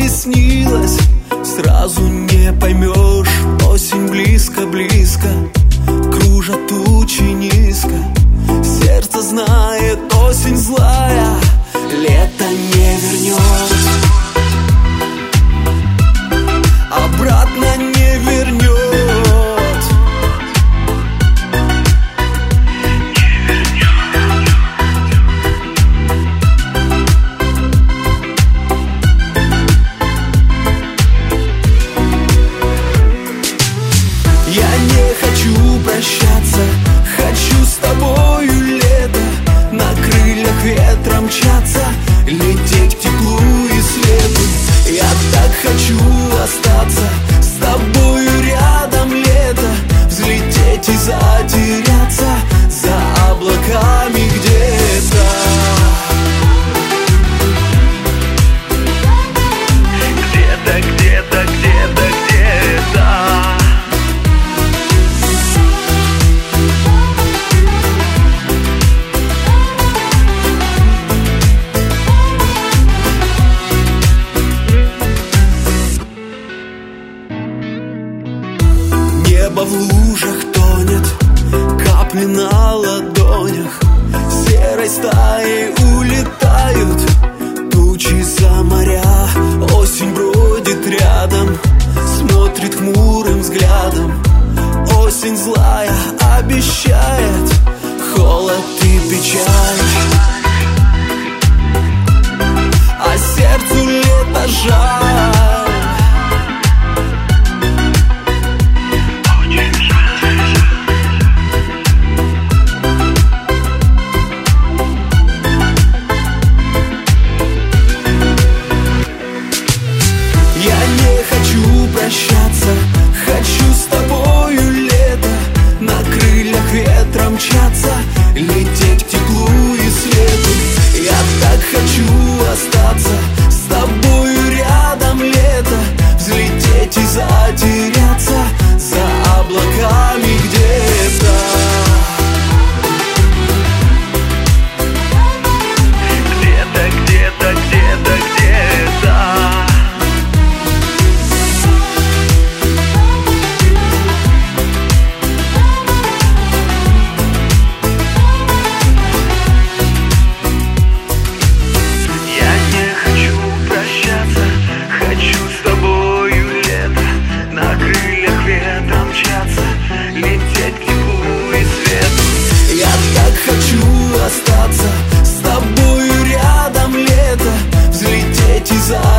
или снилось, сразу не поймешь. Осень близко-близко, кружат тучи низко. Сердце знает, осень злая, лето не вернет, обратно не вернет. Я не хочу прощаться, хочу с тобою лето, на крыльях ветра мчаться, лететь к теплу и свету. Я так хочу остаться с тобою рядом лето, взлететь и затеряться за облаками где-то. Где-то, где-то, где-то, где-то. Небо в лужах тонет, капли на ладонях, серой стаей улетают тучи за моря. Осень бродит рядом, смотрит хмурым взглядом. Осень злая обещает холод и печаль, а сердцу лето жаль. Я не хочу прощаться, хочу с тобою лето, на крыльях ветра мчаться, лететь к теплу и свету. Я так хочу остаться с тобою рядом лето, взлететь и затеряться за облаками где-то. Где-то, где-то, где-то, где-то. Я не хочу прощаться, хочу с тобою лето, на крыльях ветра мчаться, лететь к теплу и свету. Я так хочу остаться с тобою рядом лето, взлететь и за